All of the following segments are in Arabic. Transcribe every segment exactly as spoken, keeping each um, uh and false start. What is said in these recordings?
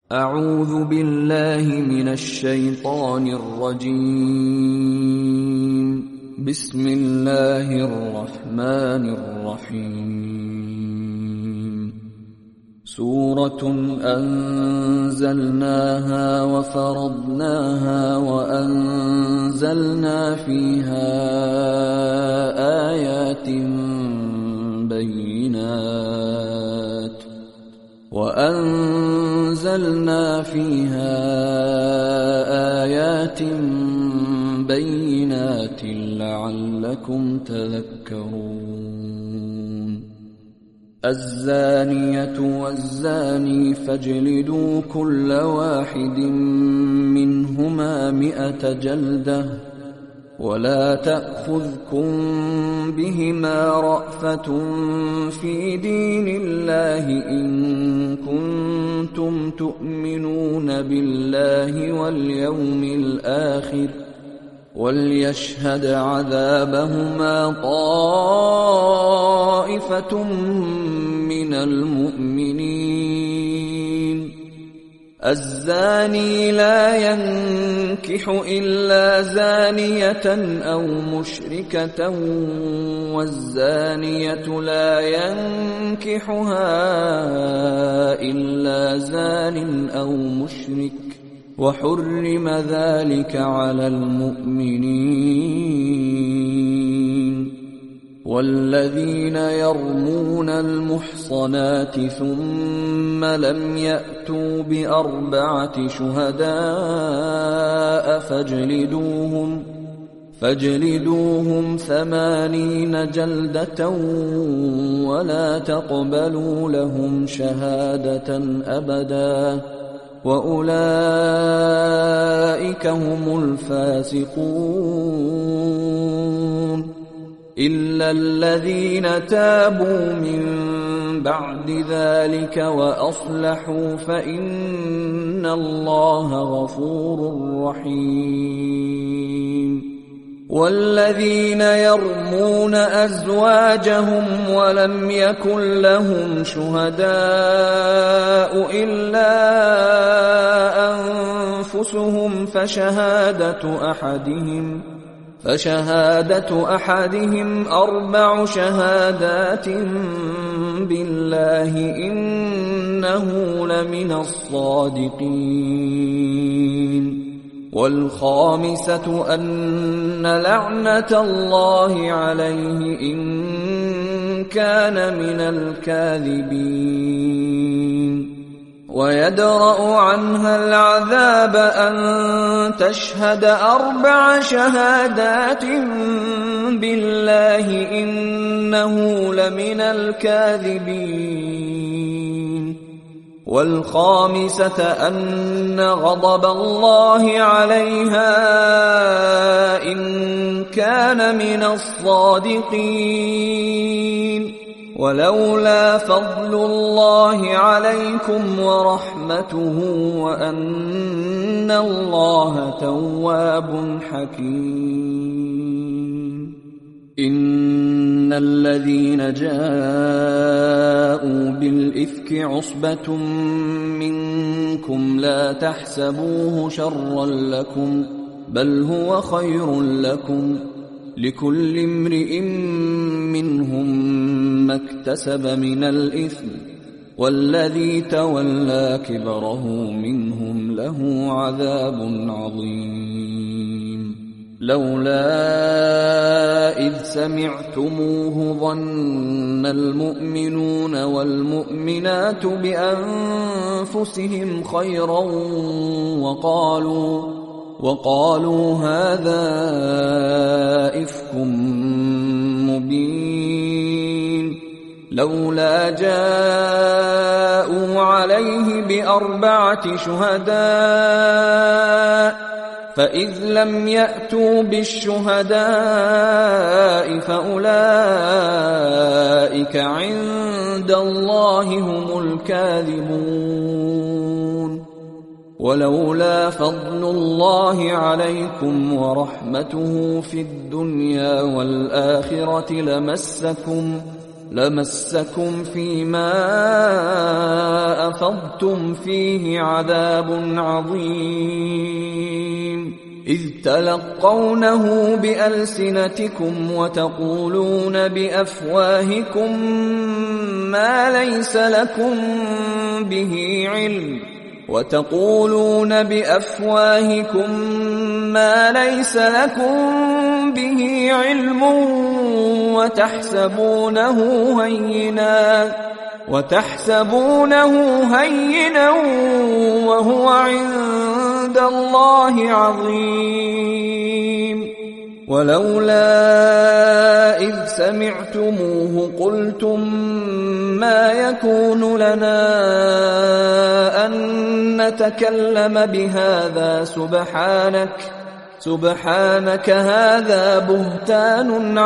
أعوذ بالله من الشيطان الرجيم. بسم الله الرحمن الرحيم. سورة أنزلناها وفرضناها وأنزلنا فيها آيات بينات وأنزلنا فيها آيات بينات لعلكم تذكرون. الزانية والزاني فاجلدوا كل واحد منهما مئة جلدة ولا تأخذكم بهما رأفة في دين الله إن كنتم تؤمنون بالله واليوم الآخر وليشهد عذابهما طائفة من المؤمنين. الزاني لا ينكح إلا زانية أو مشركة والزانية لا ينكحها إلا زان أو مشرك وحرم ذلك على المؤمنين. والذين يرمون المحصنات ثم لم يأتوا بأربعة شهداء فاجلدوهم فاجلدوهم ثمانين جلدة ولا تقبلوا لهم شهادة أبدا وأولئك هم الفاسقون. إلا الذين تابوا من بعد ذلك وأصلحوا فإن الله غفور رحيم. والذين يرمون أزواجهم ولم يكن لهم شهداء إلا أنفسهم فشهادة أحدهم فشهادة أحدهم أربع شهادات بالله إنه لمن الصادقين. والخامسة أن لعنة الله عليه إن كان من الكاذبين. ويدرأ عنها العذاب أن تشهد أربع شهادات بالله إنه لمن الكاذبين. والخامسة أن غضب الله عليها إن كان من الصادقين. ولولا فضل الله عليكم ورحمته وأن الله تواب حكيم. إن الذين جاءوا بالإفك عصبة منكم لا تحسبوه شرا لكم بل هو خير لكم لكل امرئ منهم ما اكتسب من الإثم والذي تولى كبره منهم له عذاب عظيم. لولا إذ سمعتموه ظن المؤمنون والمؤمنات بأنفسهم خيرا وقالوا وقالوا هذا إفك مبين. لولا جاءوا عليه بأربعة شهداء فإذ لم يأتوا بالشهداء فأولئك عند الله هم الكاذبون. ولولا فضل الله عليكم ورحمته في الدنيا والآخرة لمسكم لمسكم فيما أفضتم فيه عذاب عظيم إذ تلقونه بألسنتكم وتقولون بأفواهكم ما ليس لكم به علم وتقولون بأفواهكم ما ليس لكم به علم وتحسبونه هينا وتحسبونه هينا وهو عند الله عظيم ولولا إذ سمعتموه قلتم ما يكون لنا أن نتكلم بهذا سبحانك سبحانك هذا بهتان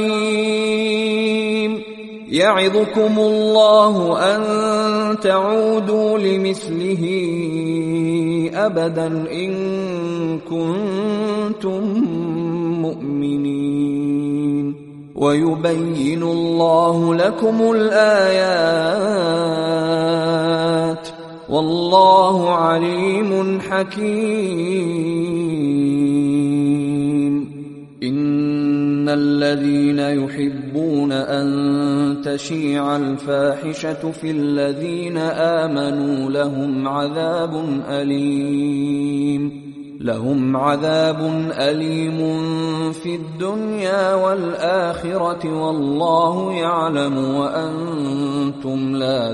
عظيم يعظكم الله أن تعودوا لمثله أبدا إن كنتم مؤمنين ويبين الله لكم الآيات والله عليم حكيم إن الذين يحبون أن تشيع الفاحشة في الذين آمنوا لهم عذاب أليم لهم عذاب أليم في الدنيا والآخرة والله يعلم وأنتم لا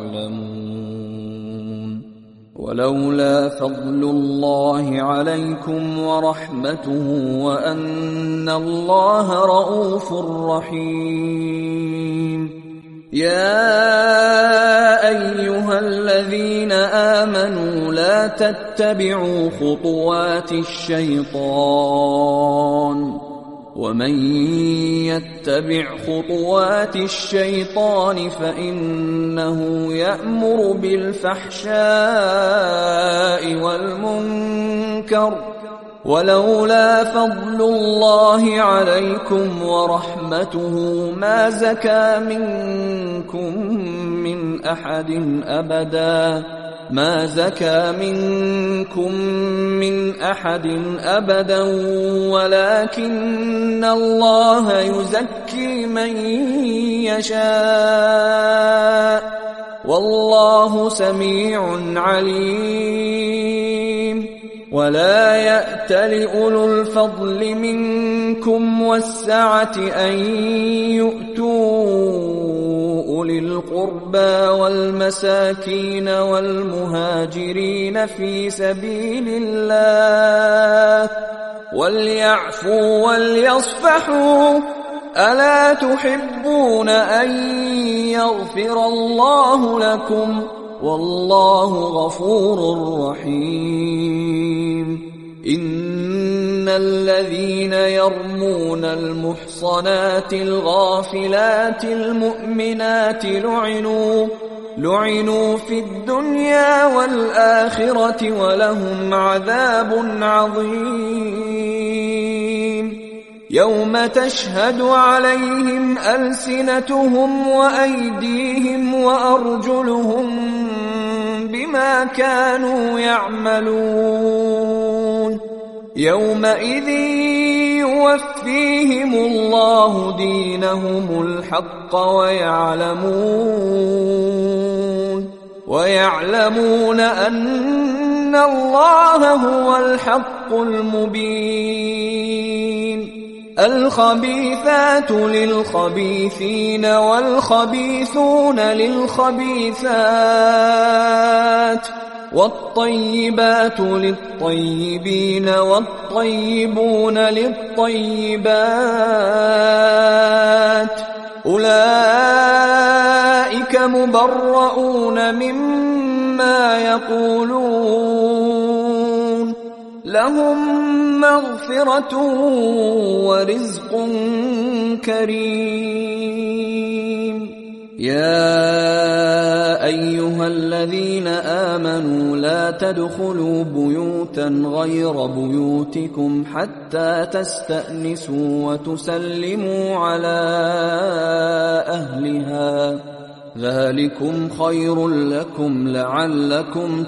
تعلمون ولولا فضل الله عليكم ورحمته وأن الله رؤوف رحيم يا أيها الذين آمنوا لا تتبعوا خطوات الشيطان ومن يتبع خطوات الشيطان فإنه يأمر بالفحشاء والمنكر ولولا فضل الله عليكم ورحمته ما زكى منكم من أحد أبدا ما زكى منكم من أحد أبدا ولكن الله يزكي من يشاء والله سميع عليم ولا يأتل أولو الفضل منكم والسعة أن يؤتوا أولي القربى والمساكين والمهاجرين في سبيل الله وليعفوا وليصفحوا ألا تحبون أن يغفر الله لكم والله غفور رحيم إن الذين يرمون المحصنات الغافلات المؤمنات لعنوا لعنوا في الدنيا والآخرة ولهم عذاب عظيم يوم تشهد عليهم ألسنتهم وأيديهم وأرجلهم بما كانوا يعملون يومئذ يوفيهم الله دينهم الحق ويعلمون ويعلمون أن الله هو الحق المبين الخبيثات للخبيثين والخبيثون للخبيثات والطيبات للطيبين والطيبون للطيبات أولئك مبرؤون مما يقولون لهم مغفرة ورزق كريم يا أيها أيها الذين آمنوا لا تدخلوا بيوتا غير بيوتكم حتى تستأنسوا وتسلموا على أهلها ذلكم خير لكم لعلكم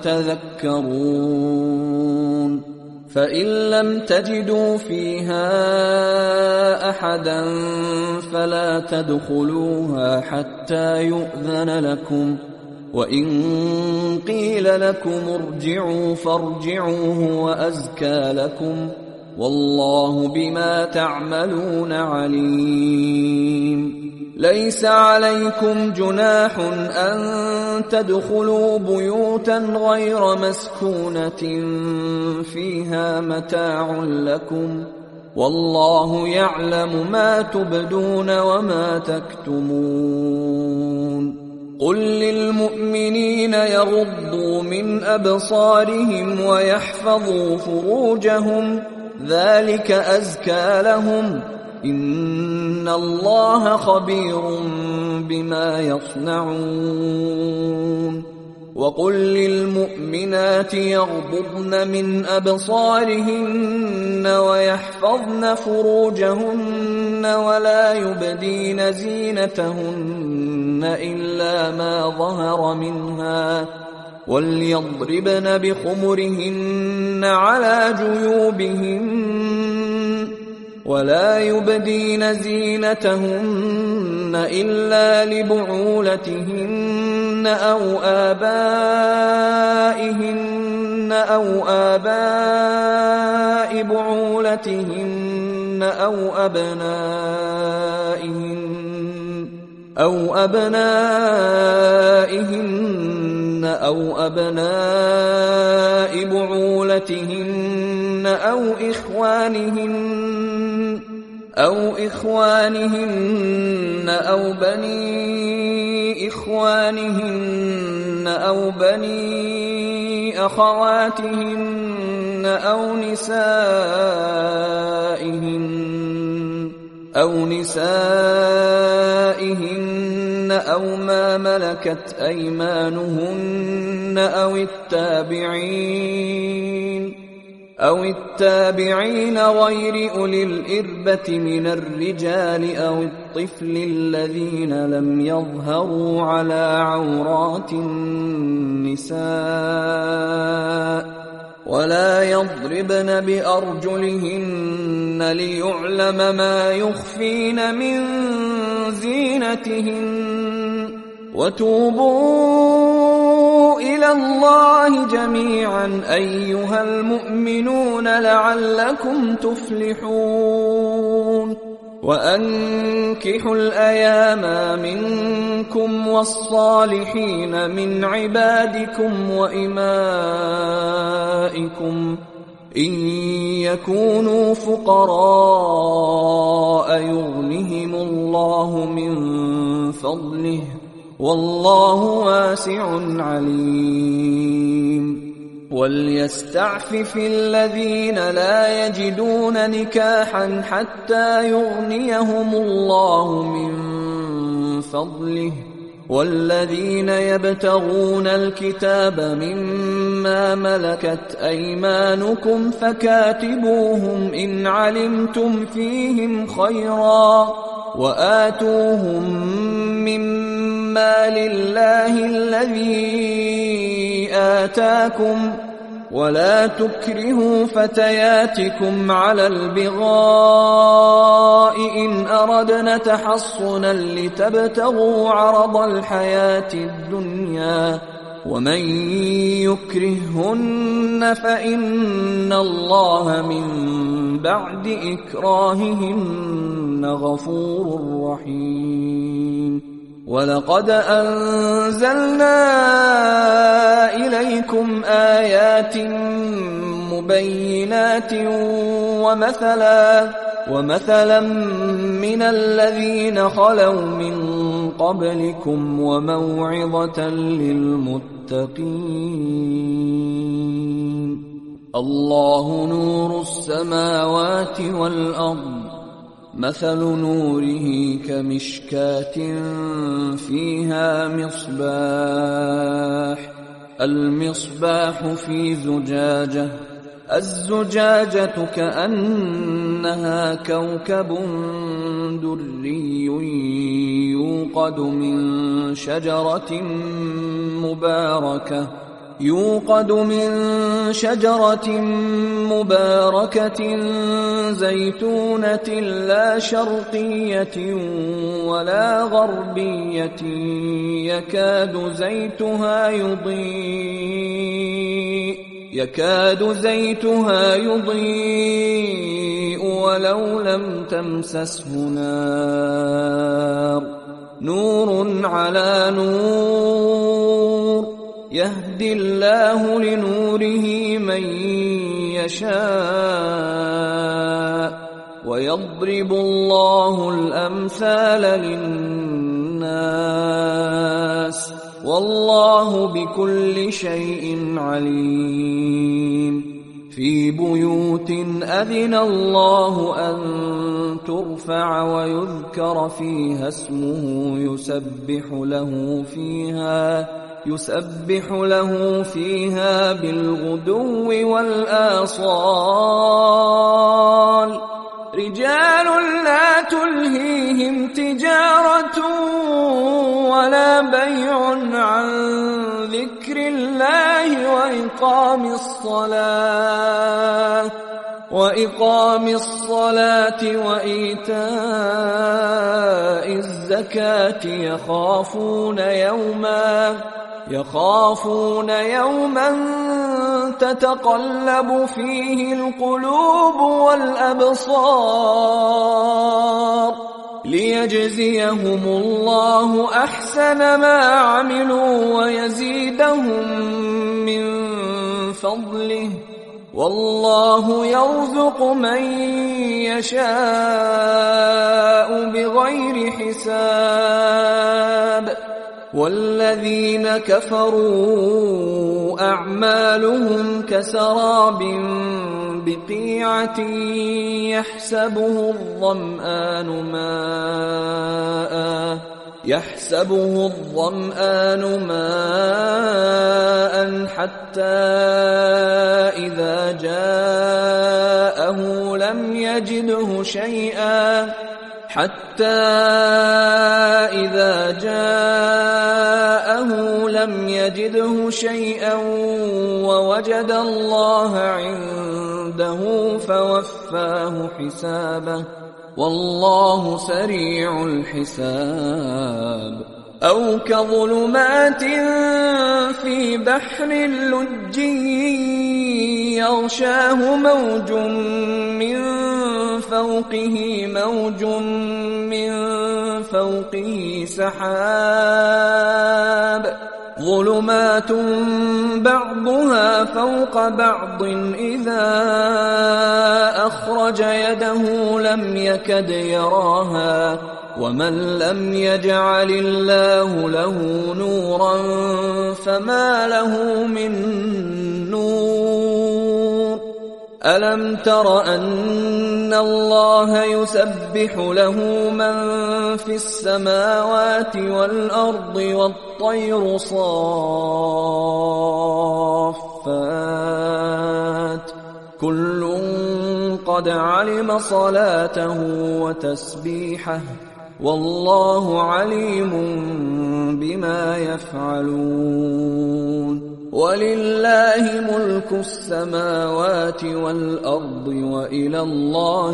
تذكرون فإن لم تجدوا فيها أحدا فلا تدخلوها حتى يؤذن لكم وإن قيل لكم ارجعوا فارجعوا هو أزكى لكم والله بما تعملون عليم ليس عليكم جناح أن تدخلوا بيوتا غير مسكونة فيها متاع لكم والله يعلم ما تبدون وما تكتمون قل للمؤمنين يغضوا من أبصارهم ويحفظوا فروجهم ذلك أزكى لهم إن الله خبير بما يصنعون وقل للمؤمنات يغضضن من أبصارهن ويحفظن فروجهن ولا يبدين زينتهن إلا ما ظهر منها وليضربن بخمرهن على جيوبهن ولا يبدين زينتهن إلا لبعولتهن أو آبائهن أو آباء بعولتهن أو أبنائهن أو أبنائهن أو أبناء بعولتهن أو إخوانهن أو إخوانهن أو بني إخوانهن أو بني أخواتهن أو نسائهن أو نسائهن أو ما ملكت أيمانهن أو التابعين أو التابعين غير أولي الإربة من الرجال أو الطفل الذين لم يظهروا على عورات النساء ولا يضربن بأرجلهن ليعلم ما يخفين من زينتهن وتوبوا إلى الله جميعا أيها المؤمنون لعلكم تفلحون وأنكحوا الأيام منكم والصالحين من عبادكم وإمائكم إن يكونوا فقراء يغنهم الله من فضله والله واسع عليم وليستعفف الذين لا يجدون نكاحا حتى يغنيهم الله من فضله والذين يبتغون الكتاب مما ملكت أيمانكم فكاتبوهم إن علمتم فيهم خيرا وآتوهم مما لله الذي آتاكم ولا تكرهوا فتياتكم على البغاء إن أردنا تحصنا لتبتغوا عرض الحياة الدنيا ومن يكرههن فإن الله من بعد إكراههن غفور رحيم ولقد أنزلنا إليكم آيات مبينات ومثلا ومثلا من الذين خلوا من قبلكم وموعظة للمتقين الله نور السماوات والأرض مثل نوره كمشكاة فيها مصباح المصباح في زجاجة الزجاجة كأنها كوكب دري يوقد من شجرة مباركة يوقد من شجرة مباركة زيتونة لا شرقية ولا غربية يكاد زيتها يضيء يكاد زيتها يضيء ولو لم تمسسه نار نور على نور يهدي الله لنوره من يشاء ويضرب الله الأمثال للناس والله بكل شيء عليم في بيوت أذن الله أن ترفع ويذكر فيها اسمه يسبح له فيها يسبح له فيها بالغدو والآصال رجال لا تلهيهم تجارة ولا بيع عن ذكر الله وإقام الصلاة وإقام الصلاة وإيتاء الزكاة يخافون يوما يخافون يوما تتقلب فيه القلوب والأبصار ليجزيهم الله أحسن ما عملوا ويزيدهم من فضله والله يرزق من يشاء بغير حساب والذين كفروا أعمالهم كسراب بقيعة يحسبه الظمآن ماء يحسبه الظمآن ماء حتى إذا جاءه لم يجده شيئا حتى إذا جاءه لم يجده شيئا ووجد الله عنده فوفاه حسابه والله سريع الحساب أو كظلمات في بحر لجي يغشاه موج من فوقه موج من فوقه سحاب ظلمات بعضها فوق بعض إذا أخرج يده لم يكد يراها ومن لم يجعل الله له نورا فما له من نور ألم تر أن الله يسبح له من في السماوات والأرض والطير صافات كل قد علم صلاته وتسبيحه والله عليم بما يفعلون ولله ملك السماوات والأرض وإلى الله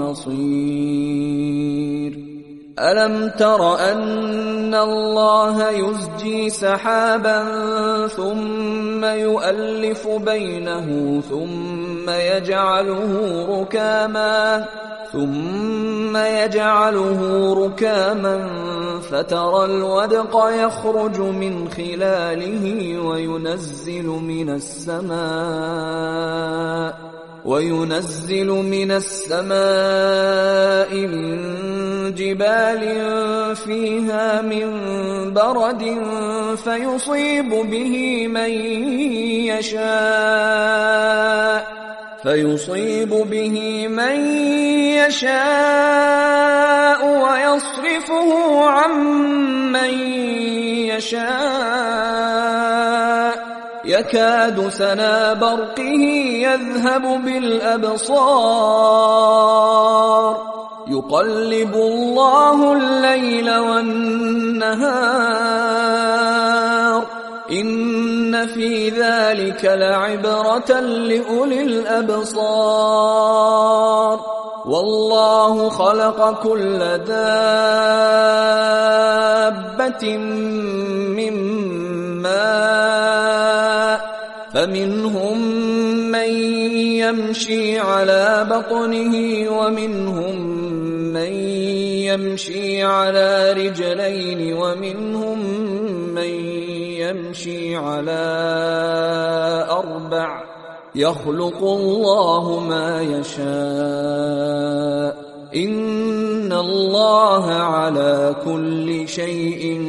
المصير ألم تر أن الله يزجي سحابا ثم يؤلف بينه ثم يجعله ركاما ثم يجعله ركاما فترى الودق يخرج من خلاله وينزل من السماء وينزل من السماء من جبال فيها من برد فيصيب به من يشاء فيصيب به من يشاء ويصرفه عن من يشاء يكاد سنا برقه يذهب بالأبصار يقلب الله الليل والنهار إن في ذلك لعبرة لأولي الأبصار والله خلق كل دابة من ماء فمنهم من يمشي على بطنه ومنهم من يمشي على رجلين ومنهم من يمشي على أربع يخلق الله ما يشاء إن الله على كل شيء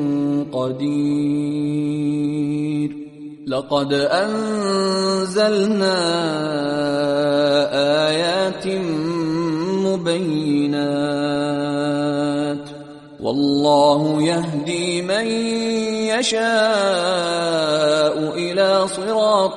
قدير لقد أنزلنا آيات مبينات والله يهدي من يشاء إلى صراط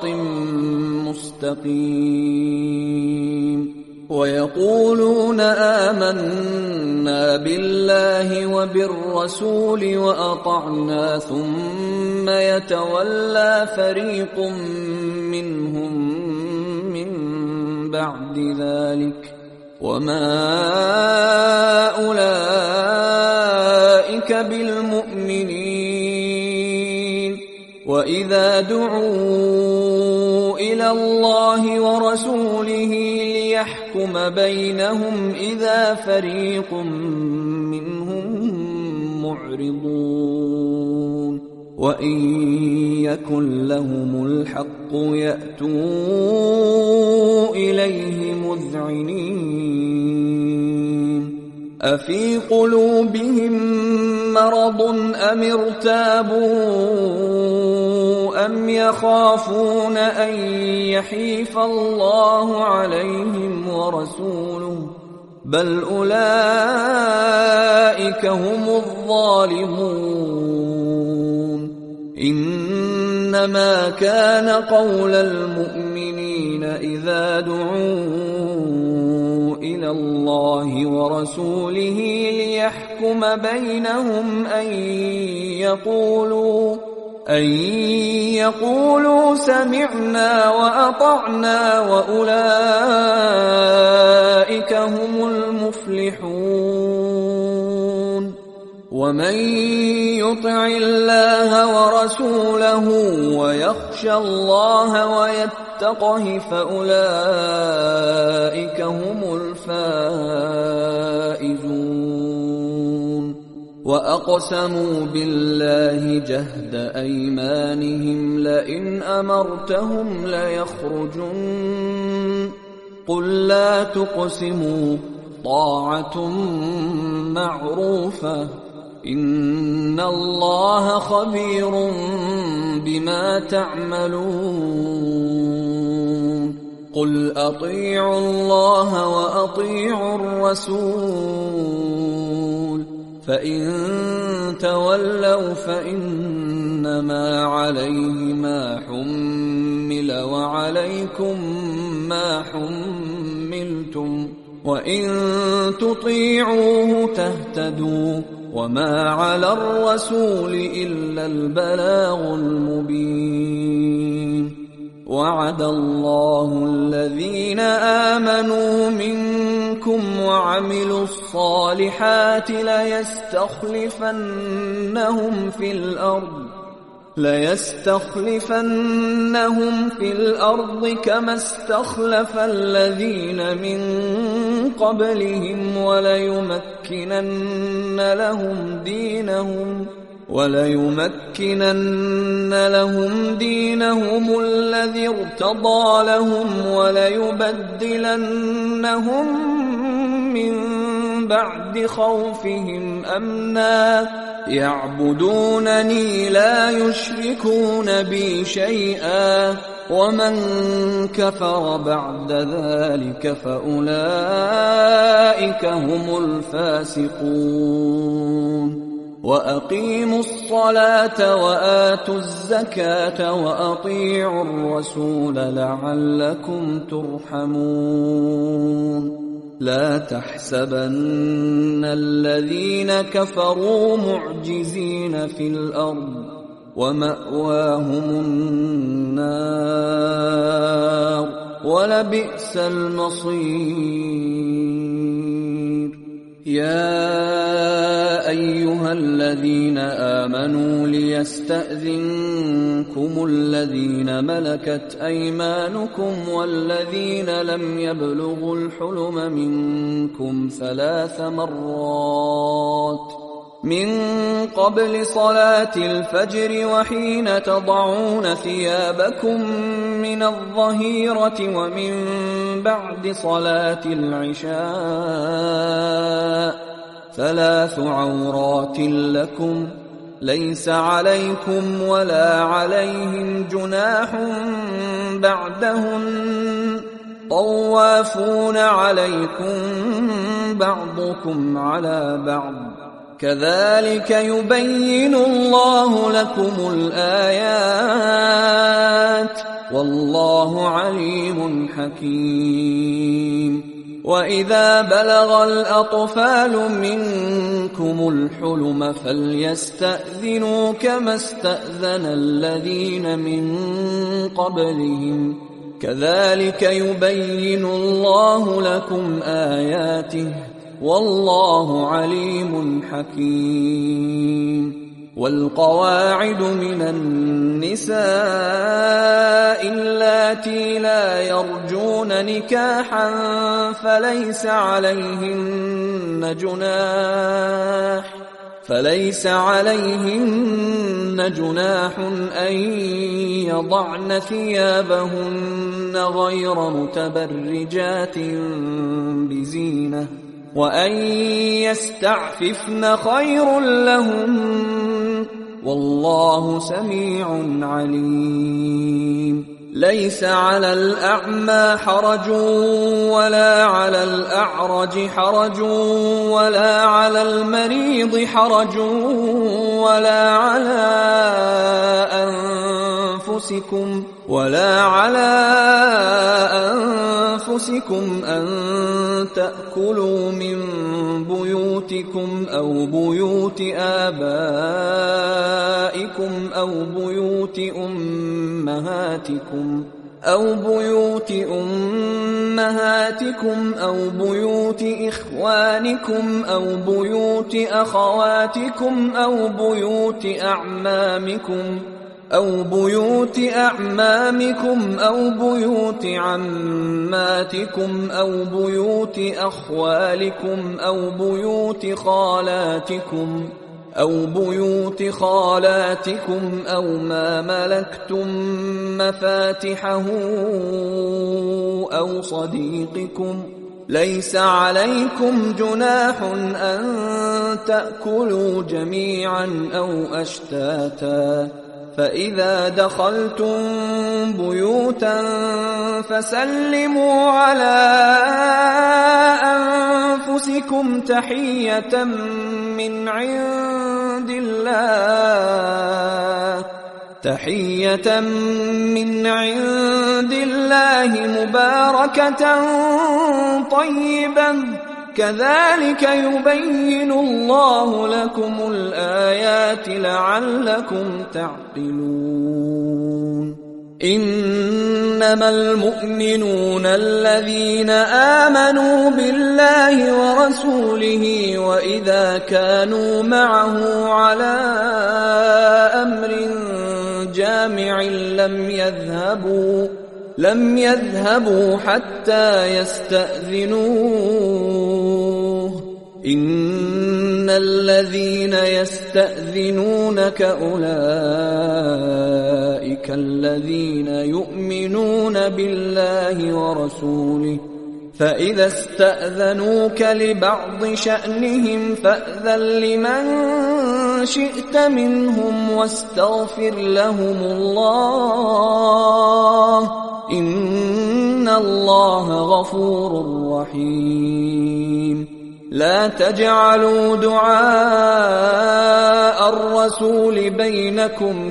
مستقيم ويقولون آمنا بالله وبالرسول وأطعنا ثم يتولى فريق منهم من بعد ذلك وما أولئك بالمؤمنين وإذا دعوا إلى الله ورسوله ليحكم بينهم إذا فريق منهم معرضون وإن يكن لهم الحق يأتوا إليه مذعنين أفي قلوبهم مرض أم ارتابوا أم يخافون أن يحيف الله عليهم ورسوله بل أولئك هم الظالمون إنما كان قول المؤمنين إذا دعوا إلى الله ورسوله ليحكم بينهم أن يقولوا أن يقولوا سمعنا وأطعنا وأولئك هم المفلحون ومن يطع الله ورسوله ويخشى الله ويتقه فأولئك هم الفائزون وأقسموا بالله جهد أيمانهم لئن أمرتهم ليخرجن قل لا تقسموا طاعة معروفة إن الله خبير بما تعملون قل أطيعوا الله وأطيعوا الرسول فإن تولوا فإنما عليه ما حمل وعليكم ما حملتم وإن تطيعوه تهتدوا وما على الرسول إلا البلاغ المبين وعد الله الذين آمنوا منكم وعملوا الصالحات ليستخلفنهم في الأرض ليستخلفنهم في الأرض كما استخلف الذين من قبلهم وليمكنن لهم دينهم وليمكنن لهم دينهم الذي ارتضى لهم وليبدلنهم من بعد خوفهم أمنا يعبدونني لا يشركون بي شيئا ومن كفر بعد ذلك فأولئك هم الفاسقون وأقيموا الصلاة وآتوا الزكاة وأطيعوا الرسول لعلكم ترحمون لا تحسبن الذين كفروا معجزين في الأرض ومأواهم النار ولبئس المصير يا أيها الذين آمنوا ليستأذنكم الذين ملكت أيمانكم والذين لم يبلغوا الحلم منكم ثلاث مرات من قبل صلاة الفجر وحين تضعون ثيابكم من الظهيرة ومن بعد صلاة العشاء ثلاث عورات لكم ليس عليكم ولا عليهم جناح بعدهن طوافون عليكم بعضكم على بعض كذلك يبين الله لكم الآيات والله عليم حكيم وإذا بلغ الأطفال منكم الحلم فليستأذنوا كما استأذن الذين من قبلهم كذلك يبين الله لكم آياته والله عليم حكيم والقواعد من النساء اللاتي لا يرجون نكاحا فليس عليهن جناح فليس عليهن جناح أن يضعن ثيابهن غير متبرجات بزينة وأن يستعففن خير لهم والله سميع عليم ليس على الأعمى حرج ولا على الأعرج حرج ولا على المريض حرج ولا على أنفسكم ولا على أنفسكم أن تأكلوا من بيوتكم أو بيوت آبائكم أو بيوت أمهاتكم أو بيوت أمهاتكم أو بيوت إخوانكم أو بيوت أخواتكم أو بيوت أعمامكم أو بيوت أعمامكم أو بيوت عماتكم أو بيوت أخوالكم أو بيوت خالاتكم أو بيوت خالاتكم أو ما ملكتم مفاتحه أو صديقكم ليس عليكم جناح أن تأكلوا جميعا أو أشتاتا فإذا دخلتم بيوتا فسلموا على أنفسكم تحية من عند الله تحية من عند الله مباركة طيبة كذلك يبين الله لكم الآيات لعلكم تعقلون إنما المؤمنون الذين آمنوا بالله ورسوله وإذا كانوا معه على أمر جامع لم يذهبوا لم يذهبوا حتى يستأذنوه إن الذين يستأذنونك أولئك الذين يؤمنون بالله ورسوله فإذا استأذنوك لبعض شأنهم فأذن لمن شئت منهم واستغفر لهم الله إن الله غفور رحيم. لا تجعلوا دعاء الرسول بينكم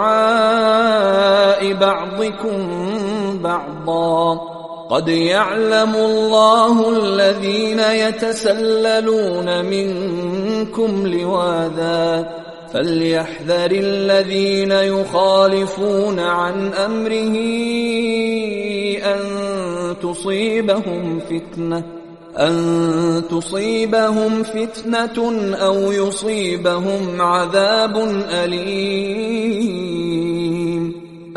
كدعاء بعضكم بعضا قد يعلم الله الذين يتسللون منكم لواذا فليحذر الذين يخالفون عن أمره أن تصيبهم فتنة أن تصيبهم فتنة أو يصيبهم عذاب أليم.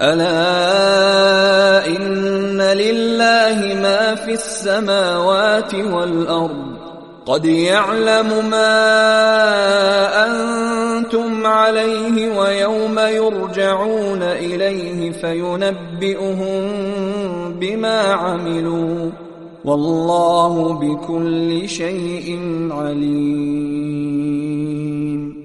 ألا إن لله ما في السماوات والأرض قد يعلم ما أنتم عليه ويوم يرجعون إليه فينبئهم بما عملوا والله بكل شيء عليم.